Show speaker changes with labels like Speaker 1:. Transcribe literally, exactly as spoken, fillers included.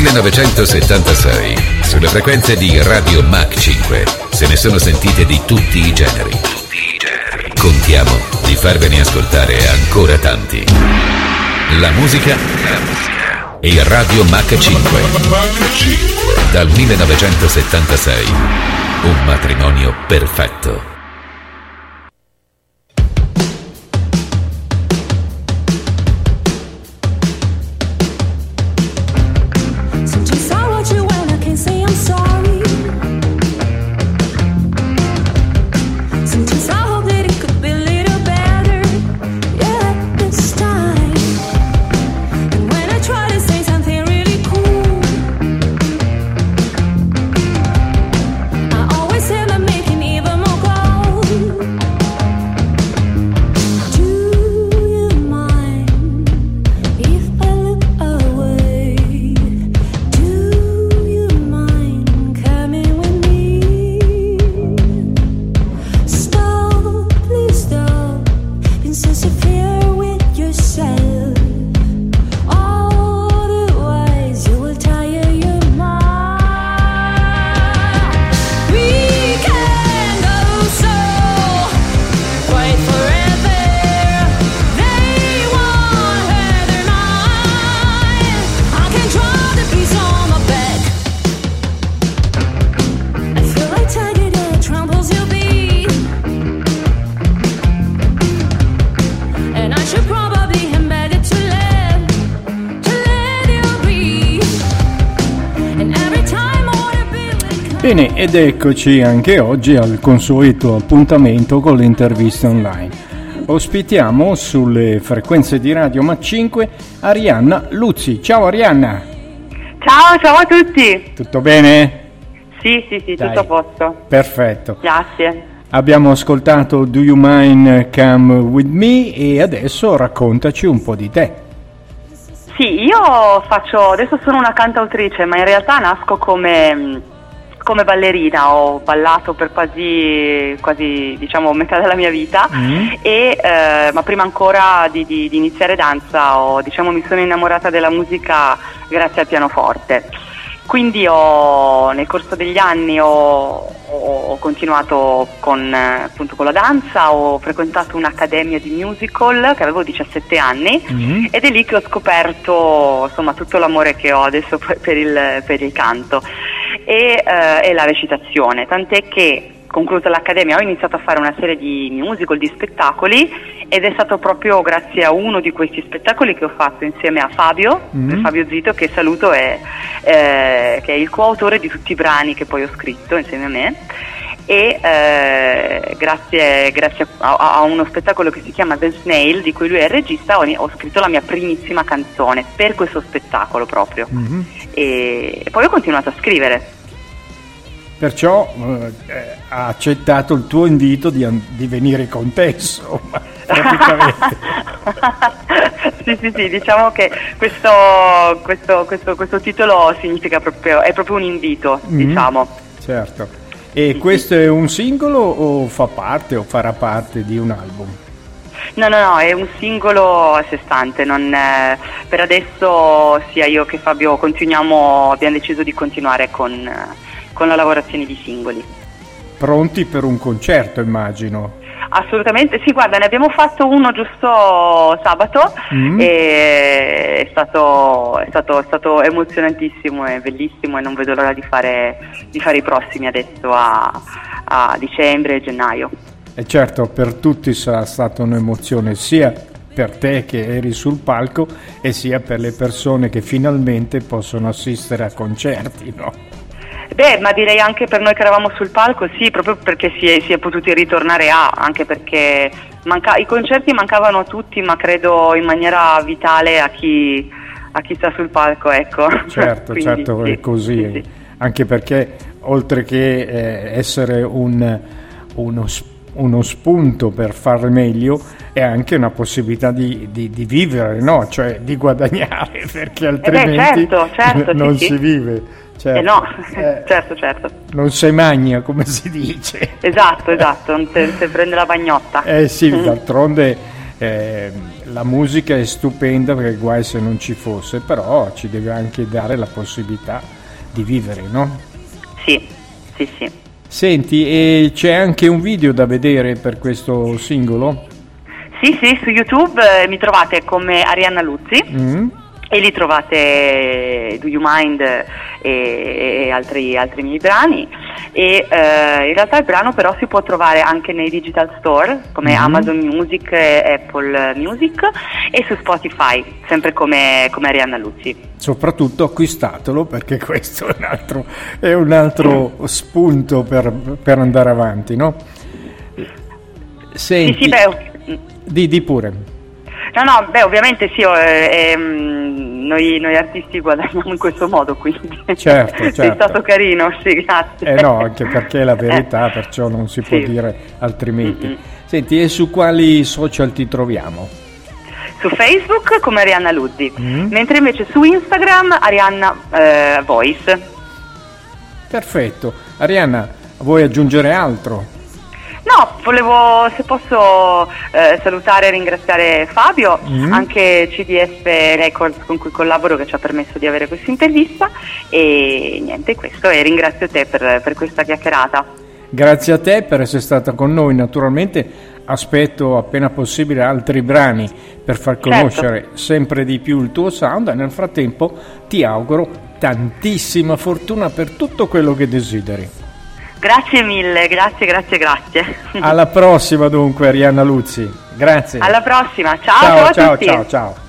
Speaker 1: millenovecentosettantasei, sulle frequenze di Radio Mach cinque, se ne sono sentite di tutti i generi. Tutti i generi. Contiamo di farvene ascoltare ancora tanti. La musica, la musica e Radio Mach cinque. Dal millenovecentosettantasei, un matrimonio perfetto.
Speaker 2: Bene, ed eccoci anche oggi al consueto appuntamento con le interviste online. Ospitiamo sulle frequenze di Radio Mach cinque Arianna Luzzi. Ciao Arianna!
Speaker 3: Ciao, ciao a tutti!
Speaker 2: Tutto bene?
Speaker 3: Sì, sì, sì,
Speaker 2: Dai.
Speaker 3: tutto a posto.
Speaker 2: Perfetto.
Speaker 3: Grazie.
Speaker 2: Abbiamo ascoltato Do You Mind Come With Me e adesso raccontaci un po' di te.
Speaker 3: Sì, io faccio, adesso sono una cantautrice, ma in realtà nasco come... come ballerina, ho ballato per quasi, quasi diciamo metà della mia vita, mm. e, eh, ma prima ancora di, di, di iniziare danza ho, diciamo, mi sono innamorata della musica grazie al pianoforte. Quindi ho, nel corso degli anni ho, ho continuato con, appunto, con la danza, ho frequentato un'accademia di musical che avevo diciassette anni, mm. ed è lì che ho scoperto, insomma, tutto l'amore che ho adesso per il, per il canto e, eh, e la recitazione, tant'è che conclusa l'accademia ho iniziato a fare una serie di musical, di spettacoli, ed è stato proprio grazie a uno di questi spettacoli che ho fatto insieme a Fabio, mm. Fabio Zito, che saluto, è, eh, che è il coautore di tutti i brani che poi ho scritto insieme a me, e eh, grazie, grazie a, a uno spettacolo che si chiama The Snail, di cui lui è il regista, ho, ho scritto la mia primissima canzone per questo spettacolo proprio, mm-hmm. e, e poi ho continuato a scrivere.
Speaker 2: Perciò eh, ha accettato il tuo invito di, di venire con te, insomma, praticamente.
Speaker 3: sì, sì, sì, diciamo che questo, questo, questo, questo titolo significa proprio, è proprio un invito, mm-hmm. diciamo.
Speaker 2: Certo. E sì, questo sì. È un singolo o fa parte o farà parte di un album?
Speaker 3: No, no, no, è un singolo a sé stante, non, eh, per adesso sia io che Fabio continuiamo, abbiamo deciso di continuare con... Eh, con la lavorazione di singoli.
Speaker 2: Pronti per un concerto, immagino?
Speaker 3: Assolutamente, sì, guarda, ne abbiamo fatto uno giusto sabato, mm. e è stato, è stato, è stato emozionantissimo e bellissimo, e non vedo l'ora di fare, di fare i prossimi adesso a, a dicembre e gennaio.
Speaker 2: E certo, per tutti sarà stata un'emozione, sia per te che eri sul palco e sia per le persone che finalmente possono assistere a concerti, no?
Speaker 3: Beh, ma direi anche per noi che eravamo sul palco, sì, proprio perché si è, si è potuti ritornare a, anche perché manca- i concerti mancavano a tutti, ma credo in maniera vitale a chi, a chi sta sul palco, ecco.
Speaker 2: Certo, Quindi, certo, sì, è così, sì, sì. Anche perché oltre che eh, essere un, uno, uno spunto per fare meglio, è anche una possibilità di, di, di vivere, no? Cioè di guadagnare, perché altrimenti
Speaker 3: eh beh, certo, certo,
Speaker 2: non
Speaker 3: sì,
Speaker 2: si
Speaker 3: sì.
Speaker 2: vive. Certo.
Speaker 3: Eh no,
Speaker 2: eh,
Speaker 3: certo, certo.
Speaker 2: Non si magna, come si dice.
Speaker 3: Esatto, esatto, non si, si prende la bagnotta.
Speaker 2: Eh sì, d'altronde eh, la musica è stupenda, perché guai se non ci fosse, però ci deve anche dare la possibilità di vivere, no?
Speaker 3: Sì, sì, sì.
Speaker 2: Senti, e c'è anche un video da vedere per questo singolo?
Speaker 3: Sì, sì, su YouTube eh, mi trovate come Arianna Luzzi. Mm. E lì trovate Do You Mind e, e altri, altri miei brani, e eh, in realtà il brano però si può trovare anche nei digital store come mm-hmm. Amazon Music e Apple Music, e su Spotify sempre come, come Arianna Luzzi.
Speaker 2: Soprattutto acquistatelo, perché questo è un altro, è un altro spunto per, per andare avanti, no? Senti,
Speaker 3: sì, sì, beh,
Speaker 2: di, di pure.
Speaker 3: No, no, beh, ovviamente sì, eh, ehm, noi, noi artisti guadagniamo in questo modo, quindi
Speaker 2: certo, certo.
Speaker 3: Sei stato carino, sì, grazie.
Speaker 2: Eh no, anche perché è la verità, perciò non si può sì. dire altrimenti. Mm-hmm. Senti, e su quali social ti troviamo?
Speaker 3: Su Facebook come Arianna Luzzi, mm-hmm. mentre invece su Instagram Arianna eh, Voice.
Speaker 2: Perfetto. Arianna, vuoi aggiungere altro?
Speaker 3: No, volevo, se posso, eh, salutare e ringraziare Fabio, mm. anche C D F Records con cui collaboro, che ci ha permesso di avere questa intervista, e niente, questo, e ringrazio te per, per questa chiacchierata.
Speaker 2: Grazie a te per essere stata con noi, naturalmente aspetto appena possibile altri brani per far conoscere certo. sempre di più il tuo sound, e nel frattempo ti auguro tantissima fortuna per tutto quello che desideri.
Speaker 3: Grazie mille, grazie, grazie, grazie.
Speaker 2: Alla prossima dunque, Arianna Luzzi. Grazie.
Speaker 3: Alla prossima, ciao,
Speaker 2: ciao,
Speaker 3: ciao a
Speaker 2: ciao,
Speaker 3: tutti.
Speaker 2: ciao, ciao.